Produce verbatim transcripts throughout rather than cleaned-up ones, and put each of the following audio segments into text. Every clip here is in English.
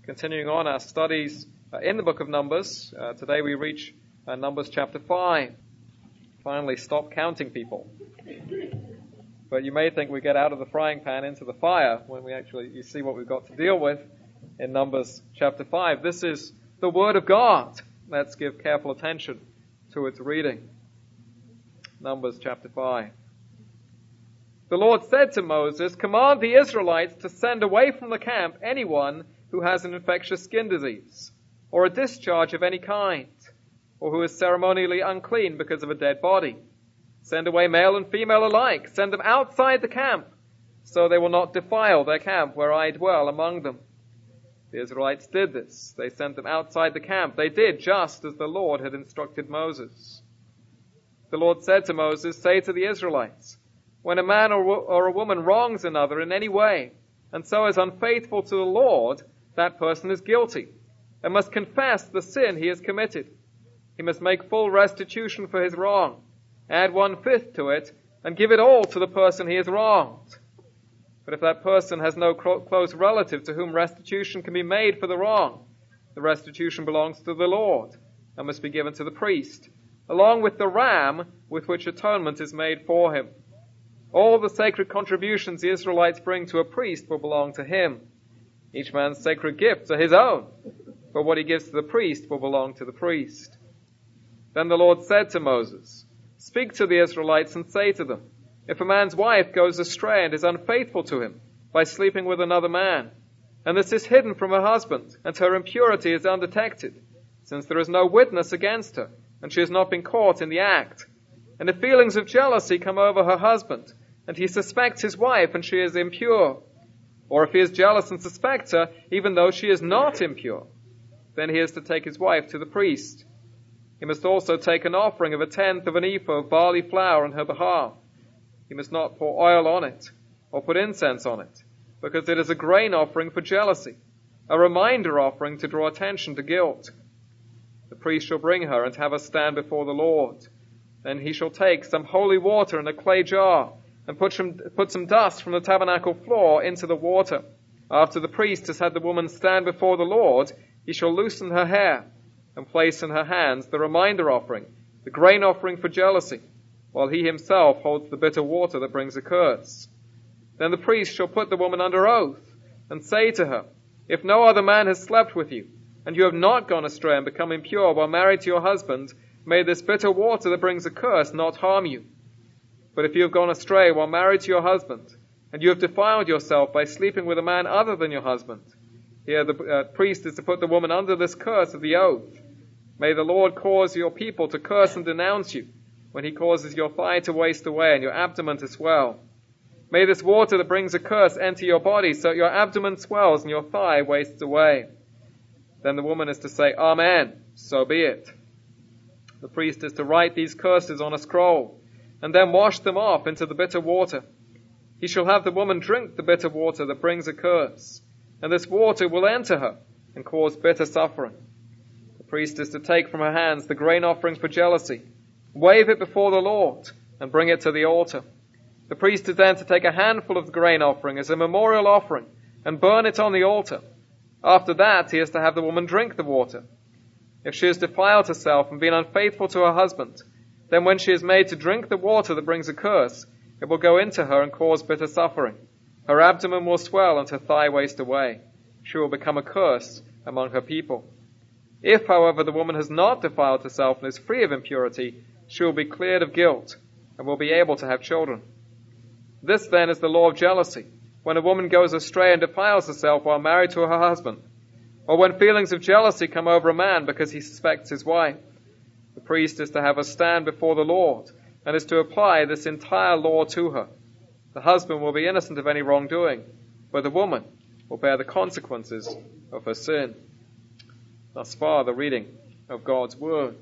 Continuing on our studies uh, in the book of Numbers, uh, today we reach uh, Numbers chapter five. Finally, stop counting people. But you may think we get out of the frying pan into the fire when we actually you see what we've got to deal with in Numbers chapter five. This is the Word of God. Let's give careful attention to its reading. Numbers chapter five. The Lord said to Moses, "Command the Israelites to send away from the camp anyone who has an infectious skin disease, or a discharge of any kind, or who is ceremonially unclean because of a dead body. Send away male and female alike. Send them outside the camp, so they will not defile their camp where I dwell among them." The Israelites did this. They sent them outside the camp. They did just as the Lord had instructed Moses. The Lord said to Moses, "Say to the Israelites, when a man or, or a woman wrongs another in any way, and so is unfaithful to the Lord, that person is guilty, and must confess the sin he has committed. He must make full restitution for his wrong, add one-fifth to it, and give it all to the person he has wronged. But if that person has no close relative to whom restitution can be made for the wrong, the restitution belongs to the Lord, and must be given to the priest, along with the ram with which atonement is made for him. All the sacred contributions the Israelites bring to a priest will belong to him. Each man's sacred gifts are his own, but what he gives to the priest will belong to the priest." Then the Lord said to Moses, "Speak to the Israelites and say to them, if a man's wife goes astray and is unfaithful to him by sleeping with another man, and this is hidden from her husband, and her impurity is undetected, since there is no witness against her, and she has not been caught in the act, and if feelings of jealousy come over her husband, and he suspects his wife and she is impure, or if he is jealous and suspects her, even though she is not impure, then he is to take his wife to the priest. He must also take an offering of a tenth of an ephah of barley flour on her behalf. He must not pour oil on it, or put incense on it, because it is a grain offering for jealousy, a reminder offering to draw attention to guilt. The priest shall bring her and have her stand before the Lord. Then he shall take some holy water in a clay jar, and put some, put some dust from the tabernacle floor into the water. After the priest has had the woman stand before the Lord, he shall loosen her hair, and place in her hands the reminder offering, the grain offering for jealousy, while he himself holds the bitter water that brings a curse. Then the priest shall put the woman under oath, and say to her, if no other man has slept with you, and you have not gone astray and become impure while married to your husband, may this bitter water that brings a curse not harm you. But if you have gone astray while married to your husband, and you have defiled yourself by sleeping with a man other than your husband, here the uh, priest is to put the woman under this curse of the oath. May the Lord cause your people to curse and denounce you, when he causes your thigh to waste away and your abdomen to swell. May this water that brings a curse enter your body, so your abdomen swells and your thigh wastes away. Then the woman is to say, Amen, so be it. The priest is to write these curses on a scroll, and then wash them off into the bitter water. He shall have the woman drink the bitter water that brings a curse, and this water will enter her and cause bitter suffering. The priest is to take from her hands the grain offering for jealousy, wave it before the Lord, and bring it to the altar. The priest is then to take a handful of the grain offering as a memorial offering, and burn it on the altar. After that, he is to have the woman drink the water. If she has defiled herself and been unfaithful to her husband, then when she is made to drink the water that brings a curse, it will go into her and cause bitter suffering. Her abdomen will swell and her thigh waste away. She will become a curse among her people. If, however, the woman has not defiled herself and is free of impurity, she will be cleared of guilt and will be able to have children. This then is the law of jealousy, when a woman goes astray and defiles herself while married to her husband, or when feelings of jealousy come over a man because he suspects his wife. The priest is to have her stand before the Lord, and is to apply this entire law to her. The husband will be innocent of any wrongdoing, but the woman will bear the consequences of her sin. Thus far, the reading of God's Word.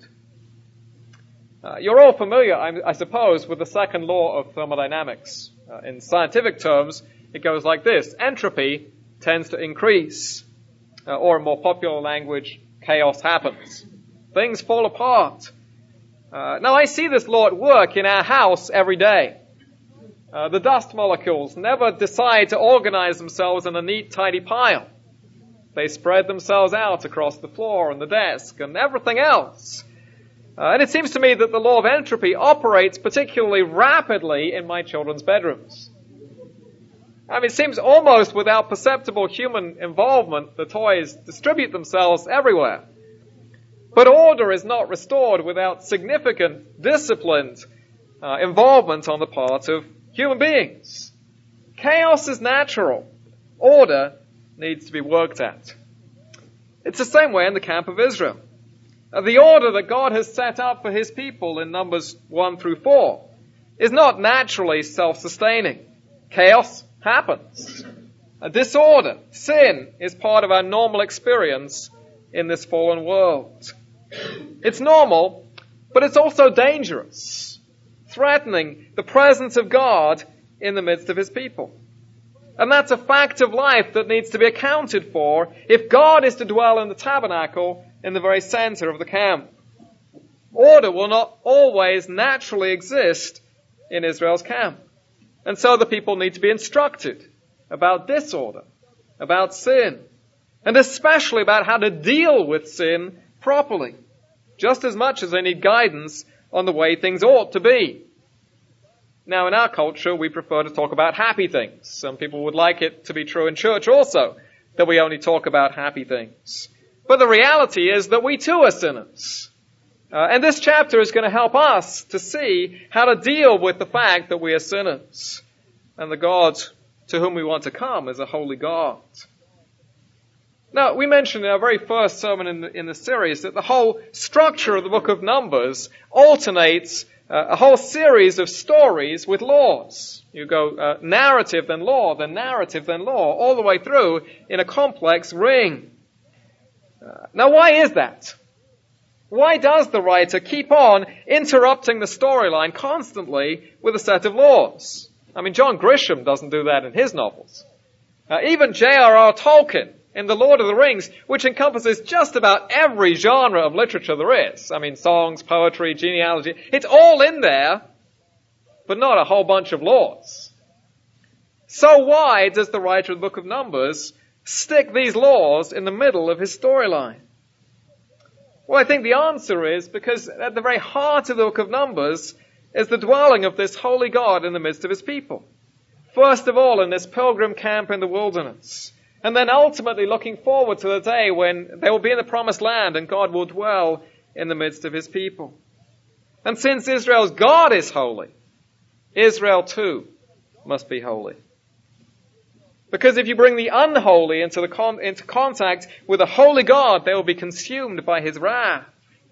Uh, you're all familiar, I, I suppose, with the second law of thermodynamics. Uh, in scientific terms, it goes like this. Entropy tends to increase, uh, or in more popular language, chaos happens. Things fall apart. Uh, now, I see this law at work in our house every day. Uh, the dust molecules never decide to organize themselves in a neat, tidy pile. They spread themselves out across the floor and the desk and everything else. Uh, and it seems to me that the law of entropy operates particularly rapidly in my children's bedrooms. I mean, it seems almost without perceptible human involvement, the toys distribute themselves everywhere. But order is not restored without significant, disciplined uh, involvement on the part of human beings. Chaos is natural. Order needs to be worked at. It's the same way in the camp of Israel. Uh, the order that God has set up for his people in Numbers one through four is not naturally self-sustaining. Chaos happens. A disorder, sin, is part of our normal experience in this fallen world. It's normal, but it's also dangerous, threatening the presence of God in the midst of his people. And that's a fact of life that needs to be accounted for if God is to dwell in the tabernacle in the very center of the camp. Order will not always naturally exist in Israel's camp. And so the people need to be instructed about disorder, about sin, and especially about how to deal with sin properly, just as much as they need guidance on the way things ought to be. Now, in our culture, we prefer to talk about happy things. Some people would like it to be true in church also, that we only talk about happy things. But the reality is that we too are sinners. Uh, and this chapter is going to help us to see how to deal with the fact that we are sinners. And the God to whom we want to come is a holy God. Now, we mentioned in our very first sermon in the, in the series that the whole structure of the book of Numbers alternates uh, a whole series of stories with laws. You go uh, narrative, then law, then narrative, then law, all the way through in a complex ring. Uh, now, why is that? Why does the writer keep on interrupting the storyline constantly with a set of laws? I mean, John Grisham doesn't do that in his novels. Uh, even J R R Tolkien in The Lord of the Rings, which encompasses just about every genre of literature there is. I mean, songs, poetry, genealogy. It's all in there, but not a whole bunch of laws. So why does the writer of the book of Numbers stick these laws in the middle of his storyline? Well, I think the answer is because at the very heart of the book of Numbers is the dwelling of this holy God in the midst of his people. First of all, in this pilgrim camp in the wilderness. And then ultimately looking forward to the day when they will be in the promised land and God will dwell in the midst of his people. And since Israel's God is holy, Israel too must be holy. Because if you bring the unholy into the con- into contact with a holy God, they will be consumed by his wrath.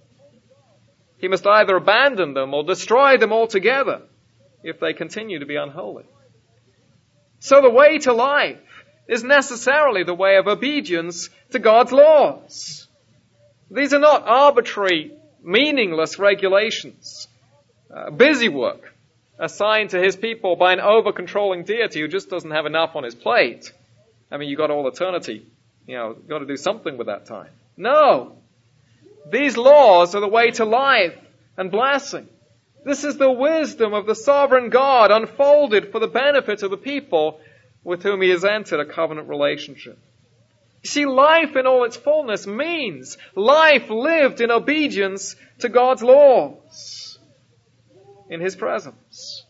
He must either abandon them or destroy them altogether if they continue to be unholy. So the way to life is necessarily the way of obedience to God's laws. These are not arbitrary, meaningless regulations, uh, busy work assigned to his people by an over-controlling deity who just doesn't have enough on his plate. I mean, you've got all eternity. You know, you've got to do something with that time. No. These laws are the way to life and blessing. This is the wisdom of the sovereign God unfolded for the benefit of the people with whom he has entered a covenant relationship. You see, life in all its fullness means life lived in obedience to God's laws in his presence.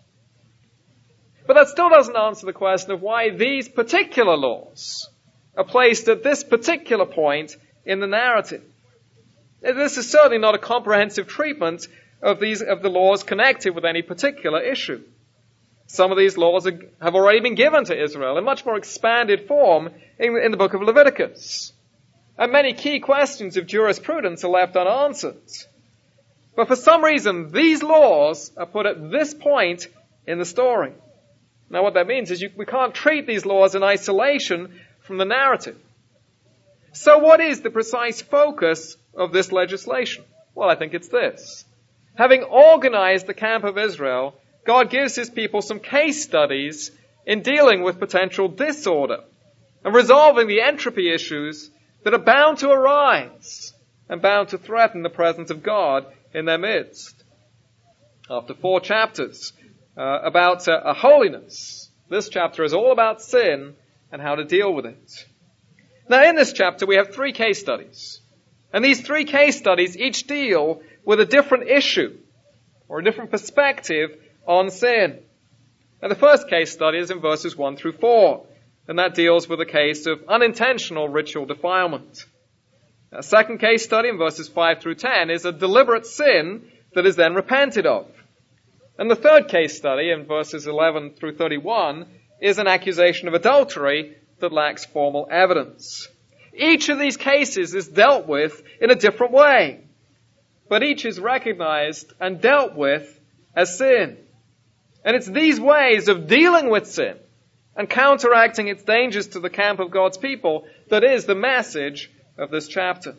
But that still doesn't answer the question of why these particular laws are placed at this particular point in the narrative. This is certainly not a comprehensive treatment of these of the laws connected with any particular issue. Some of these laws are, have already been given to Israel in much more expanded form in, in the book of Leviticus. And many key questions of jurisprudence are left unanswered. But for some reason, these laws are put at this point in the story. Now what that means is you, we can't treat these laws in isolation from the narrative. So what is the precise focus of this legislation? Well, I think it's this. Having organized the camp of Israel, God gives his people some case studies in dealing with potential disorder and resolving the entropy issues that are bound to arise and bound to threaten the presence of God in their midst. After four chapters uh, about uh, a holiness, this chapter is all about sin and how to deal with it. Now in this chapter we have three case studies. And these three case studies each deal with a different issue or a different perspective on sin. Now the first case study is in verses one through four, and that deals with a case of unintentional ritual defilement. A second case study in verses five through ten is a deliberate sin that is then repented of. And the third case study in verses eleven through thirty-one is an accusation of adultery that lacks formal evidence. Each of these cases is dealt with in a different way, but each is recognized and dealt with as sin. And it's these ways of dealing with sin and counteracting its dangers to the camp of God's people that is the message of this chapter.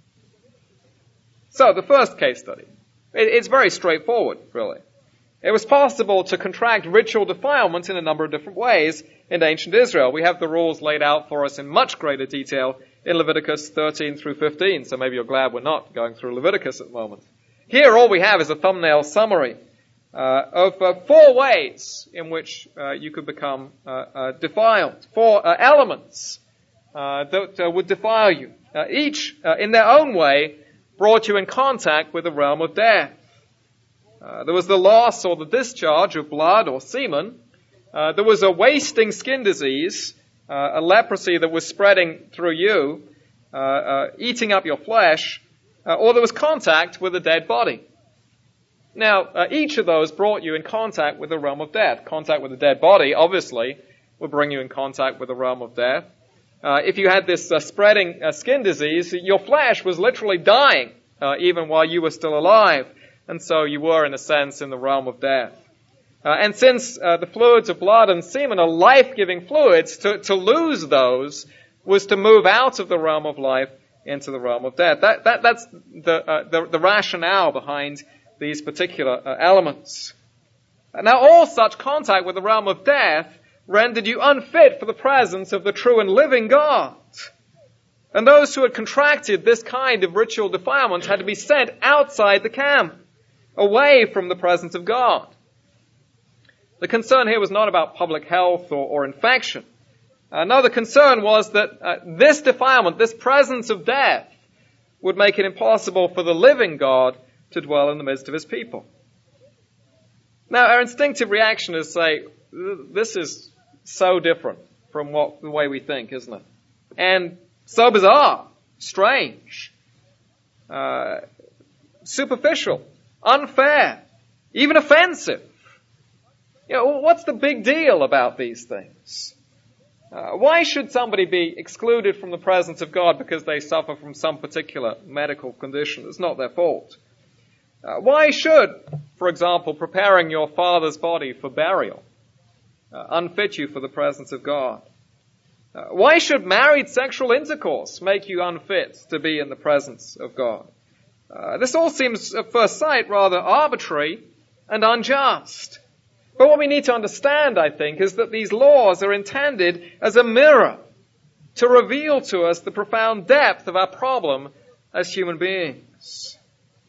So, the first case study. It's very straightforward, really. It was possible to contract ritual defilement in a number of different ways in ancient Israel. We have the rules laid out for us in much greater detail in Leviticus thirteen through fifteen, so maybe you're glad we're not going through Leviticus at the moment. Here, all we have is a thumbnail summary uh, of uh, four ways in which uh, you could become uh, uh, defiled, four uh, elements uh, that uh, would defile you. Uh, each, uh, in their own way, brought you in contact with the realm of death. Uh, there was the loss or the discharge of blood or semen. Uh, there was a wasting skin disease, uh, a leprosy that was spreading through you, uh, uh, eating up your flesh, uh, or there was contact with a dead body. Now, uh, each of those brought you in contact with the realm of death. Contact with a dead body, obviously, would bring you in contact with the realm of death. Uh, if you had this uh, spreading uh, skin disease, your flesh was literally dying, uh, even while you were still alive. And so you were, in a sense, in the realm of death. Uh, and since uh, the fluids of blood and semen are life-giving fluids, to, to lose those was to move out of the realm of life into the realm of death. That, that, that's the, uh, the, the rationale behind these particular uh, elements. Now, all such contact with the realm of death rendered you unfit for the presence of the true and living God. And those who had contracted this kind of ritual defilement had to be sent outside the camp, away from the presence of God. The concern here was not about public health or, or infection. Uh, no, the concern was that uh, this defilement, this presence of death, would make it impossible for the living God to dwell in the midst of his people. Now, our instinctive reaction is to say, this is so different from what the way we think, isn't it? And so bizarre, strange, uh, superficial, unfair, even offensive. You know, what's the big deal about these things? Uh, why should somebody be excluded from the presence of God because they suffer from some particular medical condition? It's not their fault. Uh, why should, for example, preparing your father's body for burial uh, unfit you for the presence of God? Uh, why should married sexual intercourse make you unfit to be in the presence of God? Uh, this all seems, at first sight, rather arbitrary and unjust. But what we need to understand, I think, is that these laws are intended as a mirror to reveal to us the profound depth of our problem as human beings.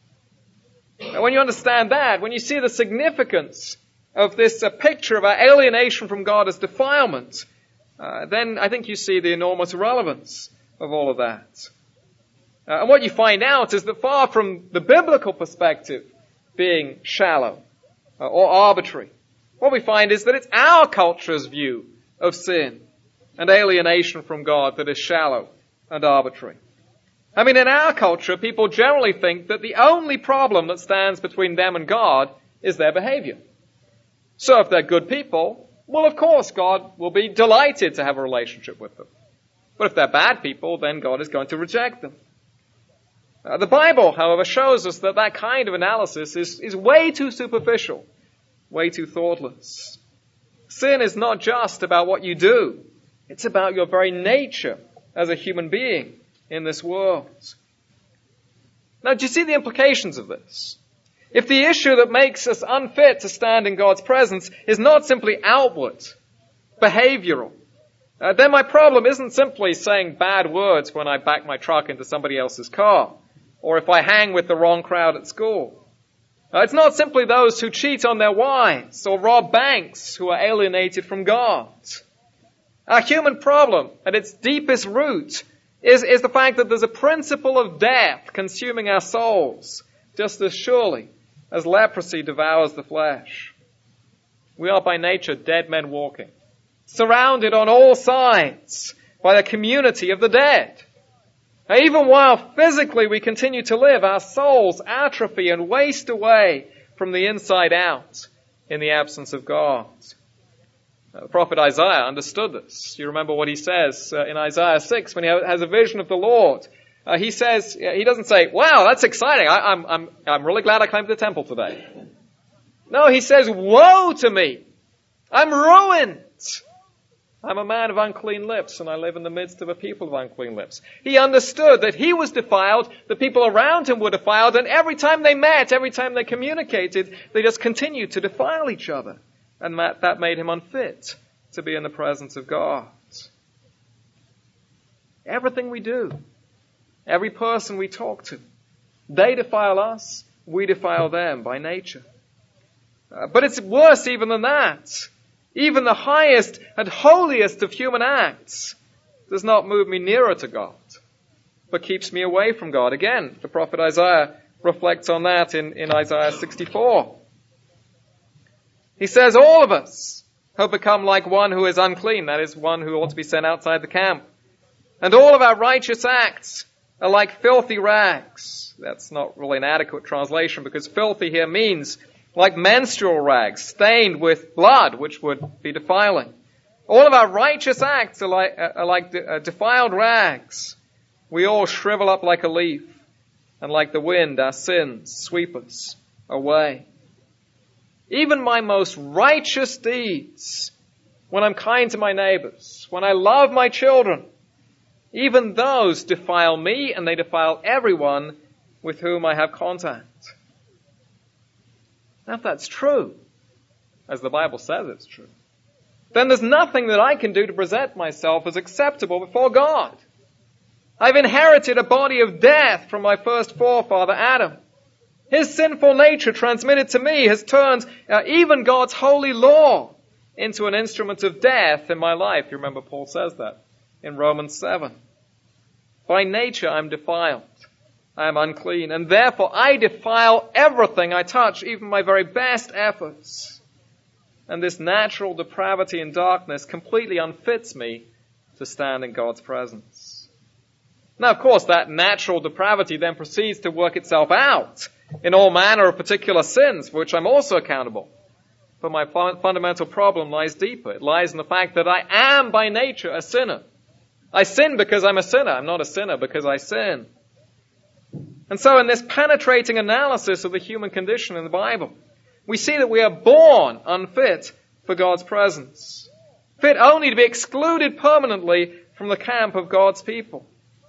And when you understand that, when you see the significance of this uh, picture of our alienation from God as defilement, uh, then I think you see the enormous relevance of all of that. Uh, and what you find out is that far from the biblical perspective being shallow uh, or arbitrary, what we find is that it's our culture's view of sin and alienation from God that is shallow and arbitrary. I mean, in our culture, people generally think that the only problem that stands between them and God is their behavior. So if they're good people, well, of course, God will be delighted to have a relationship with them. But if they're bad people, then God is going to reject them. Uh, the Bible, however, shows us that that kind of analysis is, is way too superficial, way too thoughtless. Sin is not just about what you do. It's about your very nature as a human being in this world. Now, do you see the implications of this? If the issue that makes us unfit to stand in God's presence is not simply outward, behavioral, uh, then my problem isn't simply saying bad words when I back my truck into somebody else's car, or if I hang with the wrong crowd at school. Uh, it's not simply those who cheat on their wives or rob banks who are alienated from God. Our human problem, at its deepest root, is, is the fact that there's a principle of death consuming our souls just as surely as leprosy devours the flesh. We are by nature dead men walking, surrounded on all sides by the community of the dead. Now, even while physically we continue to live, our souls atrophy and waste away from the inside out in the absence of God. Now, the prophet Isaiah understood this. You remember what he says uh, in Isaiah six when he has a vision of the Lord. Uh, he says, he doesn't say, wow, that's exciting. I, I'm, I'm, I'm really glad I came to the temple today. No, he says, woe to me. I'm ruined. I'm a man of unclean lips, and I live in the midst of a people of unclean lips. He understood that he was defiled, the people around him were defiled, and every time they met, every time they communicated, they just continued to defile each other. And that, that made him unfit to be in the presence of God. Everything we do, every person we talk to, they defile us, we defile them by nature. Uh, but it's worse even than that. Even the highest and holiest of human acts does not move me nearer to God, but keeps me away from God. Again, the prophet Isaiah reflects on that in, in Isaiah sixty-four. He says, all of us have become like one who is unclean, that is, one who ought to be sent outside the camp. And all of our righteous acts are like filthy rags. That's not really an adequate translation, because filthy here means like menstrual rags, stained with blood, which would be defiling. All of our righteous acts are like, are like de- uh, defiled rags. We all shrivel up like a leaf, and like the wind, our sins sweep us away. Even my most righteous deeds, when I'm kind to my neighbors, when I love my children, even those defile me, and they defile everyone with whom I have contact. Now, if that's true, as the Bible says it's true, then there's nothing that I can do to present myself as acceptable before God. I've inherited a body of death from my first forefather, Adam. His sinful nature transmitted to me has turned uh, even God's holy law into an instrument of death in my life. You remember Paul says that in Romans seven. By nature I'm defiled. I am unclean, and therefore I defile everything I touch, even my very best efforts. And this natural depravity and darkness completely unfits me to stand in God's presence. Now, of course, that natural depravity then proceeds to work itself out in all manner of particular sins, for which I'm also accountable. But my fundamental problem lies deeper. It lies in the fact that I am by nature a sinner. I sin because I'm a sinner. I'm not a sinner because I sin. And so in this penetrating analysis of the human condition in the Bible, we see that we are born unfit for God's presence, fit only to be excluded permanently from the camp of God's people.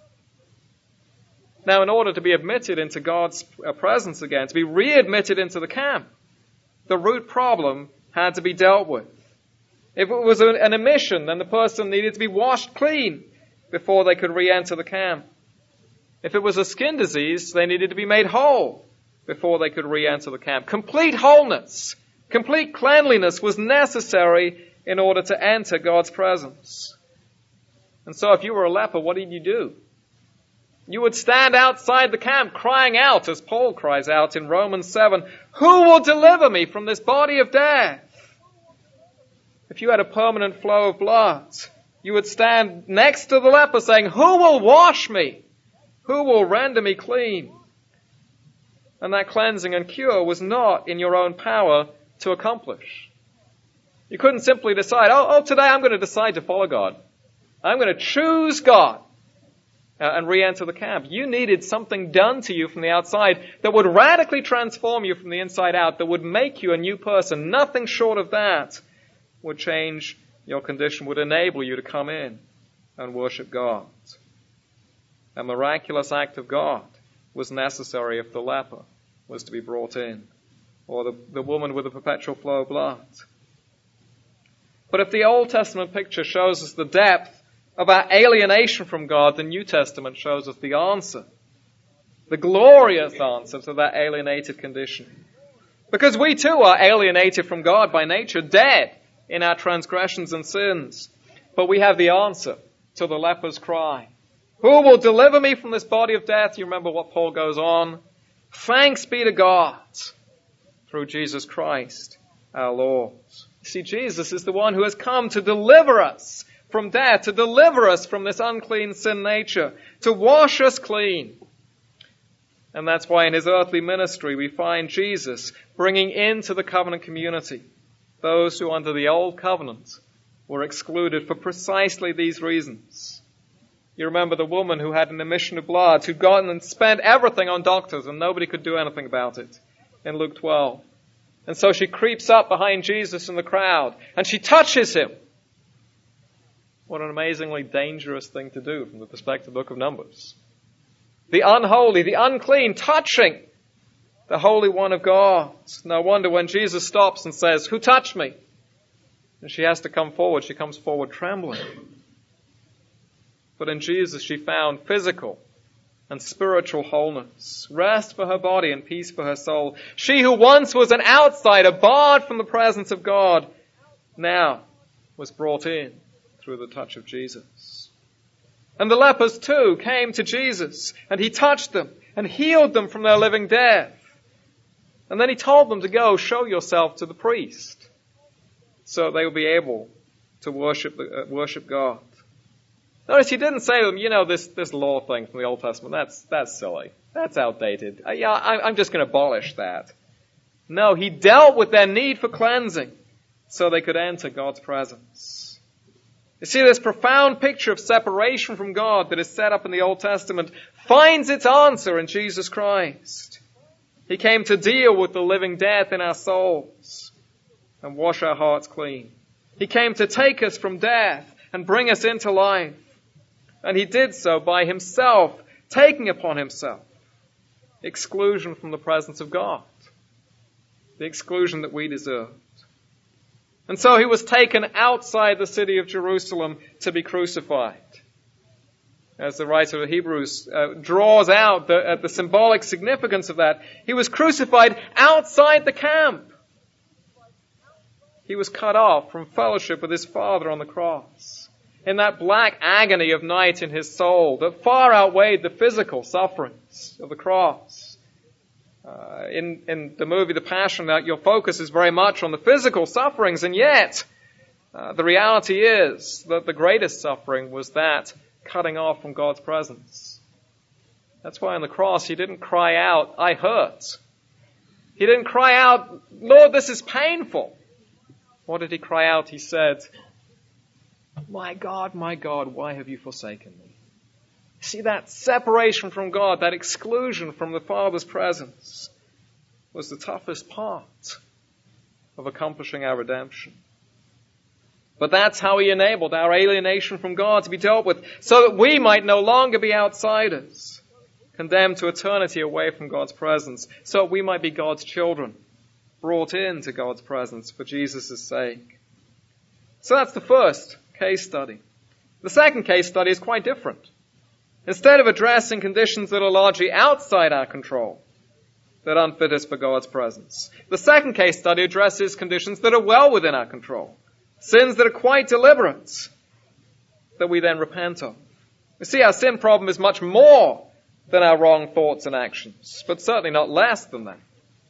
Now, in order to be admitted into God's presence again, to be readmitted into the camp, the root problem had to be dealt with. If it was an omission, then the person needed to be washed clean before they could re-enter the camp. If it was a skin disease, they needed to be made whole before they could re-enter the camp. Complete wholeness, complete cleanliness was necessary in order to enter God's presence. And so if you were a leper, what did you do? You would stand outside the camp crying out, as Paul cries out in Romans seven, who will deliver me from this body of death? If you had a permanent flow of blood, you would stand next to the leper saying, who will wash me? Who will render me clean? And that cleansing and cure was not in your own power to accomplish. You couldn't simply decide, oh, oh today I'm going to decide to follow God. I'm going to choose God. Uh, and re-enter the camp. You needed something done to you from the outside that would radically transform you from the inside out, that would make you a new person. Nothing short of that would change your condition, would enable you to come in and worship God. A miraculous act of God was necessary if the leper was to be brought in, or the, the woman with the perpetual flow of blood. But if the Old Testament picture shows us the depth of our alienation from God, the New Testament shows us the answer, the glorious answer to that alienated condition. Because we too are alienated from God by nature, dead in our transgressions and sins. But we have the answer to the leper's cry. Who will deliver me from this body of death? You remember what Paul goes on. Thanks be to God through Jesus Christ our Lord. You see, Jesus is the one who has come to deliver us from death, to deliver us from this unclean sin nature, to wash us clean. And that's why in his earthly ministry we find Jesus bringing into the covenant community those who under the old covenant were excluded for precisely these reasons. You remember the woman who had an emission of blood, who'd gone and spent everything on doctors and nobody could do anything about it in Luke twelve. And so she creeps up behind Jesus in the crowd and she touches him. What an amazingly dangerous thing to do from the perspective of the book of Numbers. The unholy, the unclean, touching the Holy One of God. No wonder when Jesus stops and says, "Who touched me?" And she has to come forward. She comes forward trembling. But in Jesus she found physical and spiritual wholeness, rest for her body and peace for her soul. She who once was an outsider, barred from the presence of God, now was brought in through the touch of Jesus. And the lepers too came to Jesus, and he touched them and healed them from their living death. And then he told them to go show yourself to the priest, so they will be able to worship uh, worship God. Notice he didn't say to them, you know, this, this law thing from the Old Testament, that's, that's silly. That's outdated. Uh, yeah, I, I'm just going to abolish that. No, he dealt with their need for cleansing so they could enter God's presence. You see, this profound picture of separation from God that is set up in the Old Testament finds its answer in Jesus Christ. He came to deal with the living death in our souls and wash our hearts clean. He came to take us from death and bring us into life. And he did so by himself taking upon himself exclusion from the presence of God, the exclusion that we deserved. And so he was taken outside the city of Jerusalem to be crucified. As the writer of Hebrews uh, draws out the, uh, the symbolic significance of that, he was crucified outside the camp. He was cut off from fellowship with his Father on the cross, in that black agony of night in his soul that far outweighed the physical sufferings of the cross. Uh, in, in the movie The Passion, that your focus is very much on the physical sufferings, and yet uh, the reality is that the greatest suffering was that cutting off from God's presence. That's why on the cross he didn't cry out, "I hurt." He didn't cry out, "Lord, this is painful." What did he cry out? He said, "My God, my God, why have you forsaken me?" See, that separation from God, that exclusion from the Father's presence, was the toughest part of accomplishing our redemption. But that's how he enabled our alienation from God to be dealt with, so that we might no longer be outsiders, condemned to eternity away from God's presence, so that we might be God's children, brought into God's presence for Jesus' sake. So that's the first case study. The second case study is quite different. Instead of addressing conditions that are largely outside our control, that unfit us for God's presence, the second case study addresses conditions that are well within our control, sins that are quite deliberate, that we then repent of. You see, our sin problem is much more than our wrong thoughts and actions, but certainly not less than that.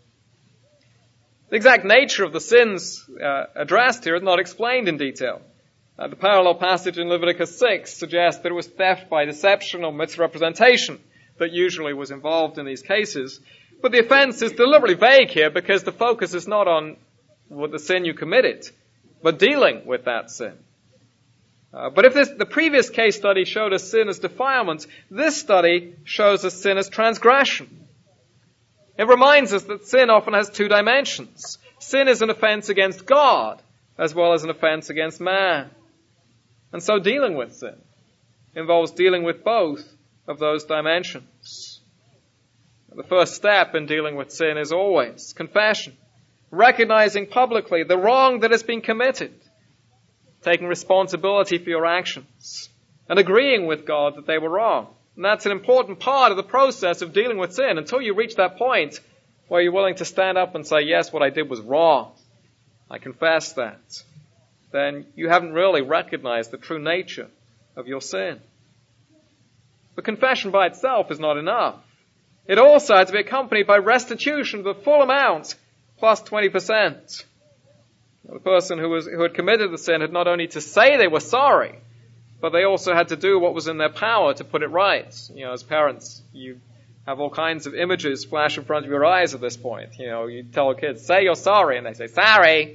The exact nature of the sins uh, addressed here is not explained in detail. Uh, the parallel passage in Leviticus six suggests that it was theft by deception or misrepresentation that usually was involved in these cases. But the offense is deliberately vague here because the focus is not on what the sin you committed, but dealing with that sin. Uh, but if this, the previous case study showed us sin as defilement, this study shows us sin as transgression. It reminds us that sin often has two dimensions. Sin is an offense against God as well as an offense against man. And so dealing with sin involves dealing with both of those dimensions. The first step in dealing with sin is always confession, recognizing publicly the wrong that has been committed, taking responsibility for your actions, and agreeing with God that they were wrong. And that's an important part of the process of dealing with sin. Until you reach that point where you're willing to stand up and say, yes, what I did was wrong, I confess that, then you haven't really recognized the true nature of your sin. But confession by itself is not enough. It also had to be accompanied by restitution of the full amount plus twenty percent. The person who was who had committed the sin had not only to say they were sorry, but they also had to do what was in their power to put it right. You know, as parents, you have all kinds of images flash in front of your eyes at this point. You know, you tell kids, say you're sorry, and they say, sorry.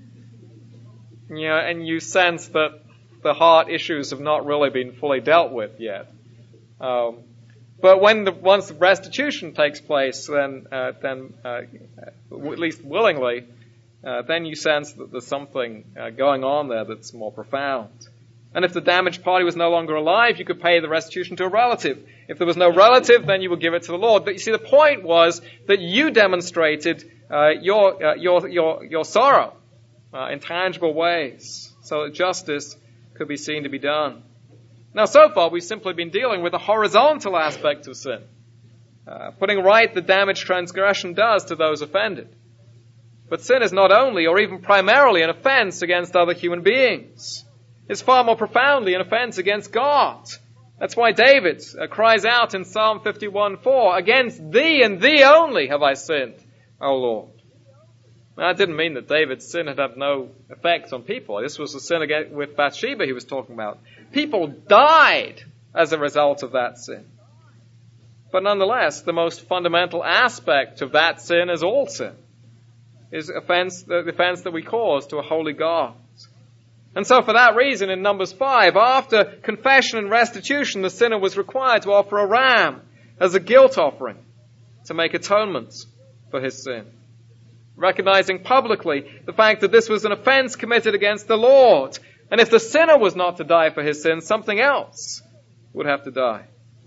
You know, and you sense that the heart issues have not really been fully dealt with yet. Um, but when the, once the restitution takes place, then, uh, then uh, at least willingly, uh, then you sense that there's something uh, going on there that's more profound. And if the damaged party was no longer alive, you could pay the restitution to a relative. If there was no relative, then you would give it to the Lord. But you see, the point was that you demonstrated uh, your, uh, your your your sorrow uh, in tangible ways, so that justice could be seen to be done. Now, so far, we've simply been dealing with the horizontal aspect of sin, uh, putting right the damage transgression does to those offended. But sin is not only, or even primarily, an offense against other human beings. It's far more profoundly an offense against God. That's why David uh, cries out in Psalm fifty-one four, against thee and thee only have I sinned, O Lord. Now, that didn't mean that David's sin had had no effect on people. This was the sin against, with Bathsheba he was talking about. People died as a result of that sin. But nonetheless, the most fundamental aspect of that sin is all sin, is offense, the offense that we cause to a holy God. And so for that reason, in Numbers five, after confession and restitution, the sinner was required to offer a ram as a guilt offering to make atonement for his sin, recognizing publicly the fact that this was an offense committed against the Lord. And if the sinner was not to die for his sin, something else would have to die.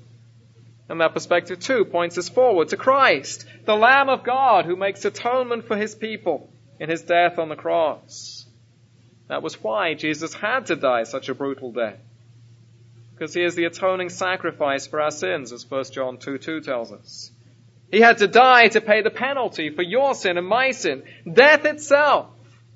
And that perspective too points us forward to Christ, the Lamb of God who makes atonement for his people in his death on the cross. That was why Jesus had to die such a brutal death, because he is the atoning sacrifice for our sins, as First John two two tells us. He had to die to pay the penalty for your sin and my sin, death itself.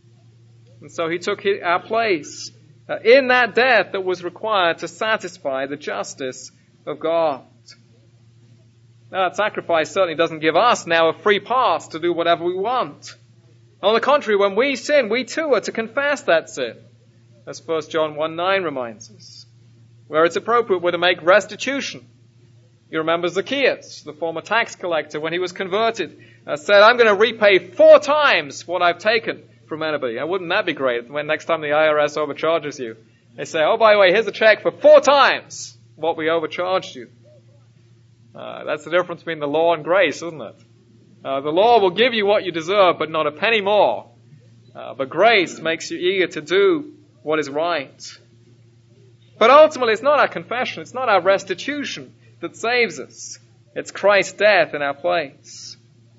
And so he took our place uh, in that death that was required to satisfy the justice of God. Now, that sacrifice certainly doesn't give us now a free pass to do whatever we want. On the contrary, when we sin, we too are to confess that sin, as First John one nine reminds us. Where it's appropriate, we're to make restitution. You remember Zacchaeus, the former tax collector, when he was converted, uh, said, I'm going to repay four times what I've taken from anybody. And wouldn't that be great when next time the I R S overcharges you, they say, oh, by the way, here's a check for four times what we overcharged you. Uh, that's the difference between the law and grace, isn't it? Uh, the law will give you what you deserve, but not a penny more. Uh, but grace makes you eager to do what is right. But ultimately, it's not our confession, it's not our restitution that saves us. It's Christ's death in our place.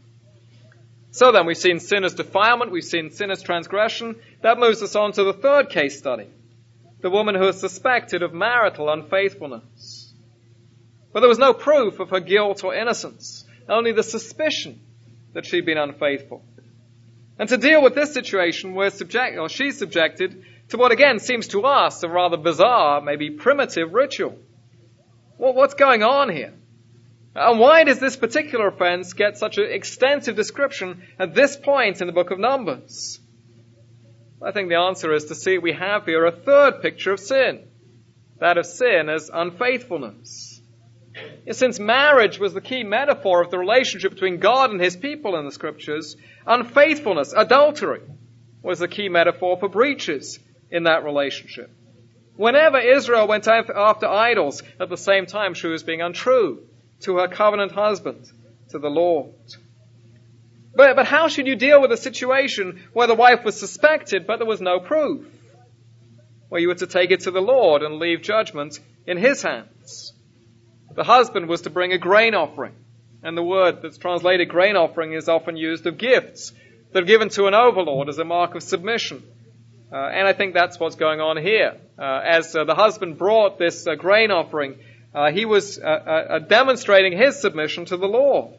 So then, we've seen sin as defilement, we've seen sin as transgression. That moves us on to the third case study, the woman who is suspected of marital unfaithfulness. But there was no proof of her guilt or innocence, only the suspicion that she'd been unfaithful. And to deal with this situation, we're subject, or she's subjected to what again seems to us a rather bizarre, maybe primitive ritual. Well, what's going on here? And why does this particular offense get such an extensive description at this point in the book of Numbers? I think the answer is to see we have here a third picture of sin, that of sin as unfaithfulness. Since marriage was the key metaphor of the relationship between God and his people in the scriptures, unfaithfulness, adultery, was the key metaphor for breaches in that relationship. Whenever Israel went after idols, at the same time she was being untrue to her covenant husband, to the Lord. But, but how should you deal with a situation where the wife was suspected but there was no proof? Well, you were to take it to the Lord and leave judgment in his hands. The husband was to bring a grain offering, and the word that's translated grain offering is often used of gifts that are given to an overlord as a mark of submission. Uh, and I think that's what's going on here. Uh, as uh, the husband brought this uh, grain offering, uh, he was uh, uh, demonstrating his submission to the Lord.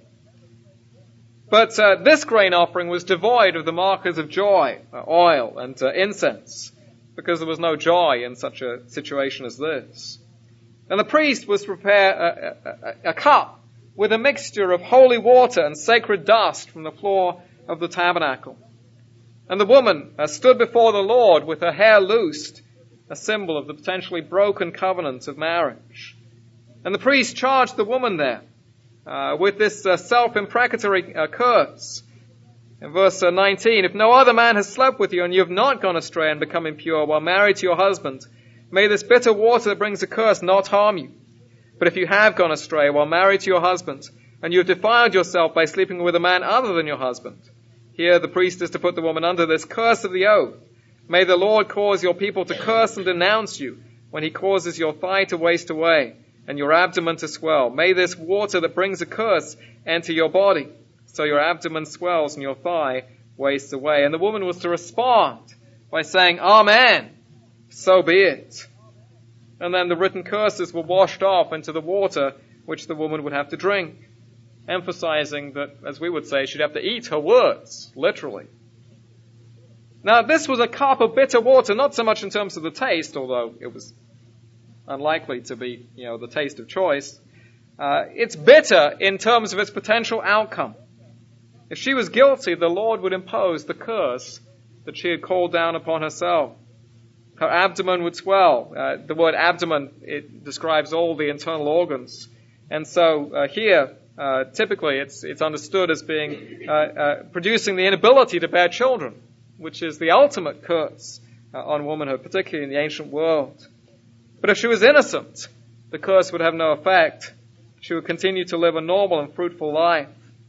But uh, this grain offering was devoid of the markers of joy, uh, oil and uh, incense, because there was no joy in such a situation as this. And the priest was to prepare a, a, a cup with a mixture of holy water and sacred dust from the floor of the tabernacle. And the woman uh, stood before the Lord with her hair loosed, a symbol of the potentially broken covenant of marriage. And the priest charged the woman there uh, with this uh, self-imprecatory uh, curse. In verse uh, nineteen, if no other man has slept with you and you have not gone astray and become impure while married to your husband, may this bitter water that brings a curse not harm you. But if you have gone astray while married to your husband, and you have defiled yourself by sleeping with a man other than your husband, here the priest is to put the woman under this curse of the oath. May the Lord cause your people to curse and denounce you when he causes your thigh to waste away and your abdomen to swell. May this water that brings a curse enter your body, so your abdomen swells and your thigh wastes away. And the woman was to respond by saying, Amen, so be it. And then the written curses were washed off into the water which the woman would have to drink, emphasizing that, as we would say, she'd have to eat her words, literally. Now, this was a cup of bitter water, not so much in terms of the taste, although it was unlikely to be, you know, the taste of choice. Uh, it's bitter in terms of its potential outcome. If she was guilty, the Lord would impose the curse that she had called down upon herself. Her abdomen would swell. Uh, the word abdomen, it describes all the internal organs. And so uh, here, uh, typically, it's it's understood as being uh, uh, producing the inability to bear children, which is the ultimate curse uh, on womanhood, particularly in the ancient world. But if she was innocent, the curse would have no effect. She would continue to live a normal and fruitful life.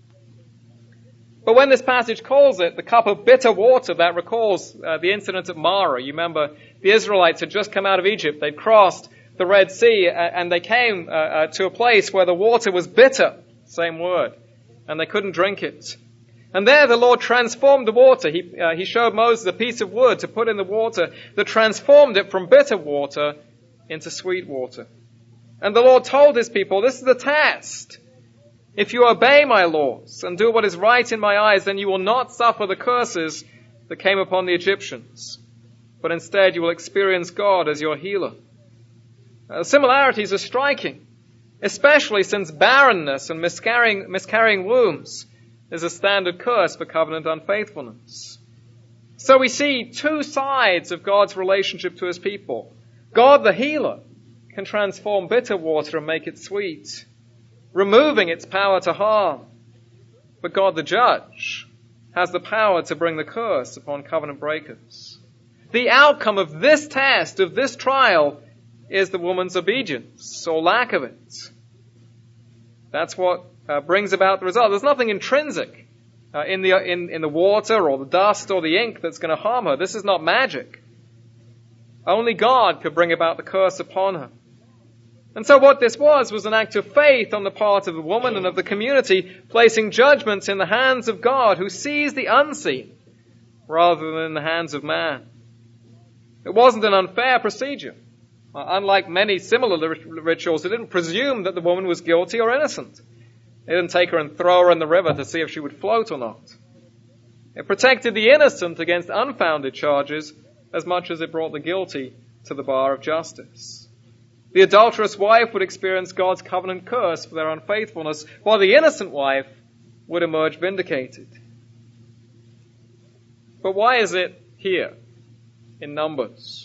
But when this passage calls it the cup of bitter water, that recalls uh, the incident at Marah. You remember the Israelites had just come out of Egypt. They'd crossed the Red Sea uh, and they came uh, uh, to a place where the water was bitter, same word, and they couldn't drink it. And there the Lord transformed the water. He, uh, he showed Moses a piece of wood to put in the water that transformed it from bitter water into sweet water. And the Lord told his people, this is the test. If you obey my laws and do what is right in my eyes, then you will not suffer the curses that came upon the Egyptians, but instead you will experience God as your healer. Uh, similarities are striking, especially since barrenness and miscarrying, miscarrying wombs is a standard curse for covenant unfaithfulness. So we see two sides of God's relationship to his people. God, the healer, can transform bitter water and make it sweet, removing its power to harm. But God, the judge, has the power to bring the curse upon covenant breakers. The outcome of this test, of this trial, is the woman's obedience, or lack of it. That's what uh, brings about the result. There's nothing intrinsic uh, in the in, in the water or the dust or the ink that's going to harm her. This is not magic. Only God could bring about the curse upon her. And so what this was, was an act of faith on the part of the woman and of the community, placing judgments in the hands of God, who sees the unseen, rather than in the hands of man. It wasn't an unfair procedure. Uh, unlike many similar rituals, it didn't presume that the woman was guilty or innocent. It didn't take her and throw her in the river to see if she would float or not. It protected the innocent against unfounded charges as much as it brought the guilty to the bar of justice. The adulterous wife would experience God's covenant curse for their unfaithfulness, while the innocent wife would emerge vindicated. But why is it here in Numbers?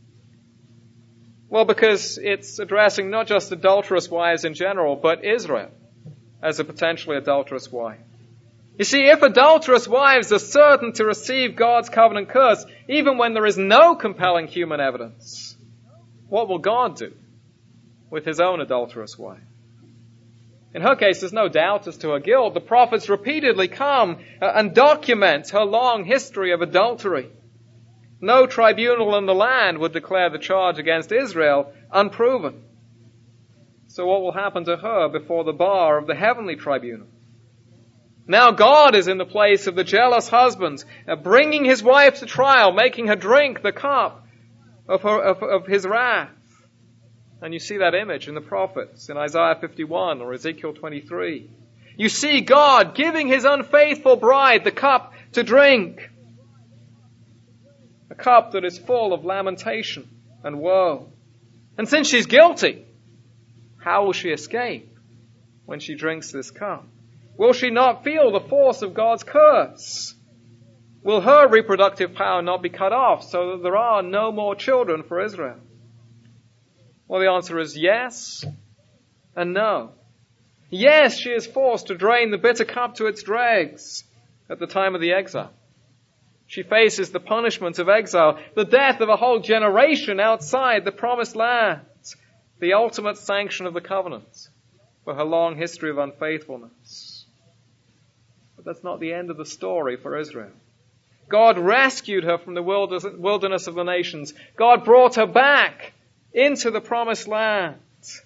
Well, because it's addressing not just adulterous wives in general, but Israel as a potentially adulterous wife. You see, if adulterous wives are certain to receive God's covenant curse, even when there is no compelling human evidence, what will God do with his own adulterous wife? In her case, there's no doubt as to her guilt. The prophets repeatedly come and document her long history of adultery. No tribunal in the land would declare the charge against Israel unproven. So what will happen to her before the bar of the heavenly tribunal? Now God is in the place of the jealous husband, bringing his wife to trial, making her drink the cup of, her, of, of his wrath. And you see that image in the prophets, in Isaiah fifty-one or Ezekiel twenty-three. You see God giving his unfaithful bride the cup to drink. A cup that is full of lamentation and woe. And since she's guilty, How will she escape when she drinks this cup? Will she not feel the force of God's curse? Will her reproductive power not be cut off so that there are no more children for Israel? Well, the answer is yes and no. Yes, she is forced to drain the bitter cup to its dregs at the time of the exile. She faces the punishment of exile, the death of a whole generation outside the promised land, the ultimate sanction of the covenant for her long history of unfaithfulness. But that's not the end of the story for Israel. God rescued her from the wilderness of the nations. God brought her back into the promised land.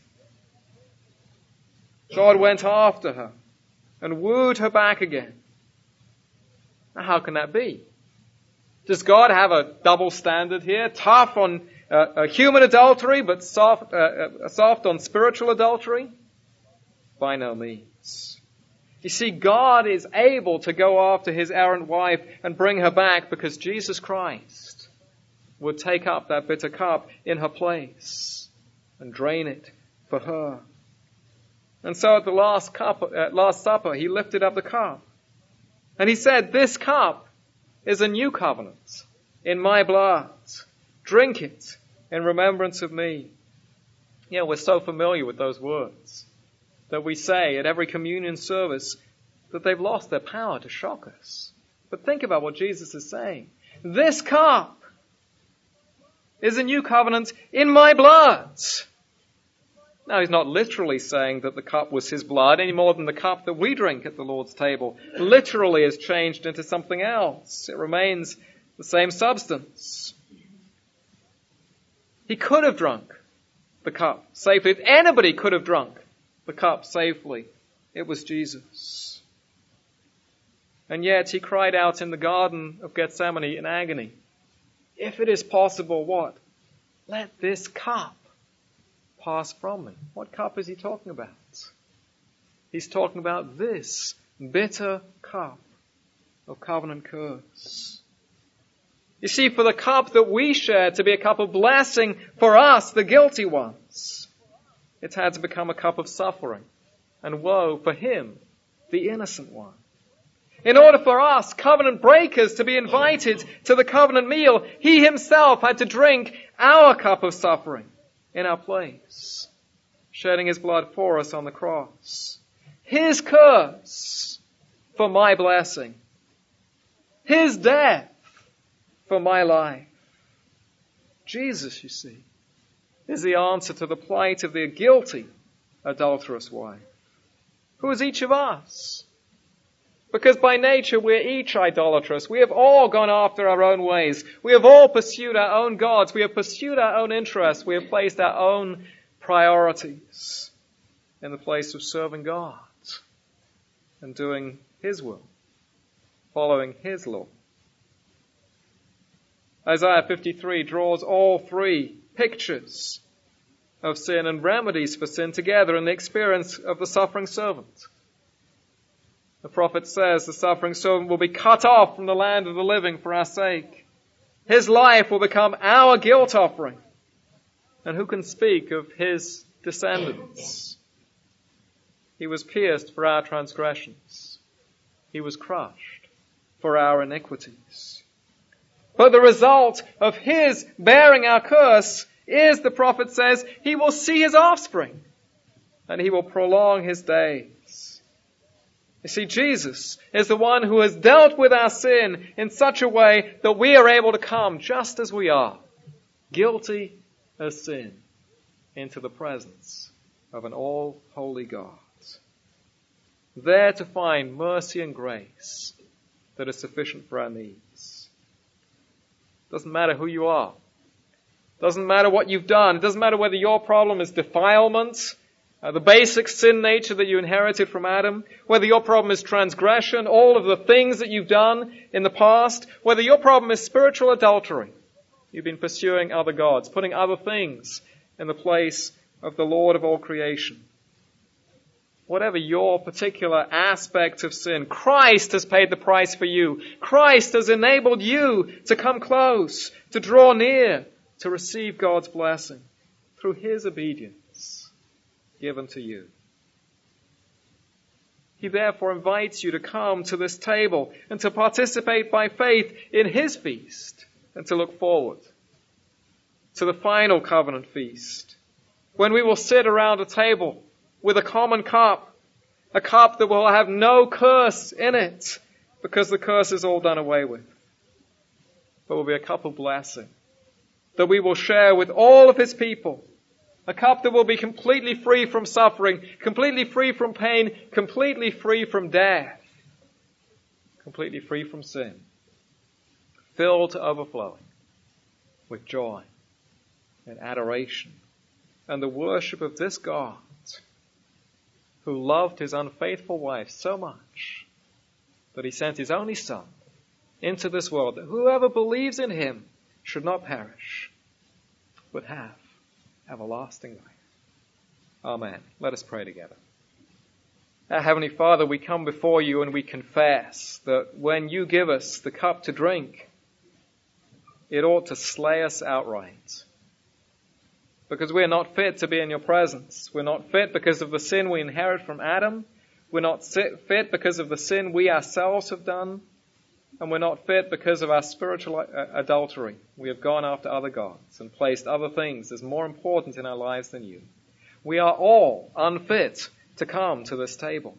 God went after her and wooed her back again. Now, how can that be? Does God have a double standard here? Tough on uh, human adultery, but soft, uh, uh, soft on spiritual adultery? By no means. You see, God is able to go after his errant wife and bring her back because Jesus Christ would take up that bitter cup in her place and drain it for her. And so at the last cup, uh, last supper, he lifted up the cup. And he said, "This cup is a new covenant in my blood. Drink it in remembrance of me." You know, we're so familiar with those words that we say at every communion service that they've lost their power to shock us. But think about what Jesus is saying. This cup is a new covenant in my blood. Now, he's not literally saying that the cup was his blood any more than the cup that we drink at the Lord's table literally is changed into something else. It remains the same substance. He could have drunk the cup safely. If anybody could have drunk the cup safely, it was Jesus. And yet he cried out in the Garden of Gethsemane in agony, "If it is possible, what? Let this cup pass from me." What cup is he talking about? He's talking about this bitter cup of covenant curse. You see, for the cup that we share to be a cup of blessing for us, the guilty ones, it's had to become a cup of suffering and woe for him, the innocent one. In order for us, covenant breakers, to be invited to the covenant meal, he himself had to drink our cup of suffering in our place, shedding his blood for us on the cross. His curse for my blessing. His death for my life. Jesus, you see, is the answer to the plight of the guilty, adulterous wife. Who is each of us? Because by nature we're each idolatrous. We have all gone after our own ways. We have all pursued our own gods. We have pursued our own interests. We have placed our own priorities in the place of serving God and doing his will, following his law. Isaiah fifty-three draws all three pictures of sin and remedies for sin together in the experience of the suffering servant. The prophet says the suffering servant will be cut off from the land of the living for our sake. His life will become our guilt offering. And who can speak of his descendants? He was pierced for our transgressions. He was crushed for our iniquities. But the result of his bearing our curse is, the prophet says, he will see his offspring and he will prolong his days. You see, Jesus is the one who has dealt with our sin in such a way that we are able to come just as we are, guilty as sin, into the presence of an all-holy God, there to find mercy and grace that is sufficient for our needs. Doesn't matter who you are. Doesn't matter what you've done. It doesn't matter whether your problem is defilement, Uh, the basic sin nature that you inherited from Adam, whether your problem is transgression, all of the things that you've done in the past, whether your problem is spiritual adultery, you've been pursuing other gods, putting other things in the place of the Lord of all creation. Whatever your particular aspect of sin, Christ has paid the price for you. Christ has enabled you to come close, to draw near, to receive God's blessing through his obedience given to you. He therefore invites you to come to this table and to participate by faith in his feast and to look forward to the final covenant feast, when we will sit around a table with a common cup, a cup that will have no curse in it because the curse is all done away with, but will be a cup of blessing that we will share with all of his people. A cup that will be completely free from suffering, completely free from pain, completely free from death, completely free from sin, filled to overflowing with joy and adoration and the worship of this God who loved his unfaithful wife so much that he sent his only Son into this world, that whoever believes in him should not perish, but have everlasting life. Amen. Let us pray together. Our Heavenly Father, we come before you and we confess that when you give us the cup to drink, it ought to slay us outright. Because we're not fit to be in your presence. We're not fit because of the sin we inherit from Adam. We're not fit because of the sin we ourselves have done. And we're not fit because of our spiritual adultery. We have gone after other gods and placed other things as more important in our lives than you. We are all unfit to come to this table.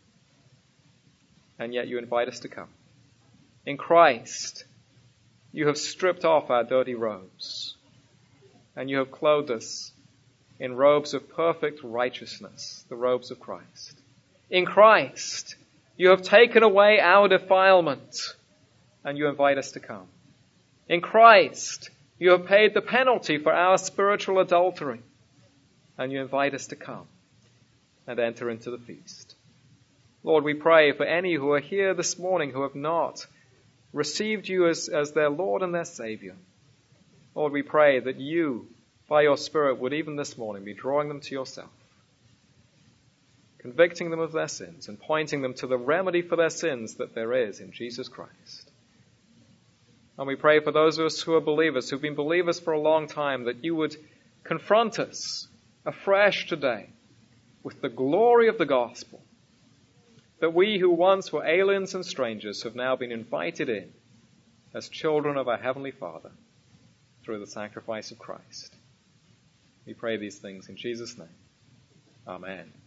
And yet you invite us to come. In Christ, you have stripped off our dirty robes. And you have clothed us in robes of perfect righteousness, the robes of Christ. In Christ, you have taken away our defilement. And you invite us to come. In Christ, you have paid the penalty for our spiritual adultery. And you invite us to come and enter into the feast. Lord, we pray for any who are here this morning who have not received you as, as their Lord and their Savior. Lord, we pray that you, by your Spirit, would even this morning be drawing them to yourself, convicting them of their sins and pointing them to the remedy for their sins that there is in Jesus Christ. And we pray for those of us who are believers, who've been believers for a long time, that you would confront us afresh today with the glory of the gospel, that we who once were aliens and strangers have now been invited in as children of our Heavenly Father through the sacrifice of Christ. We pray these things in Jesus' name. Amen.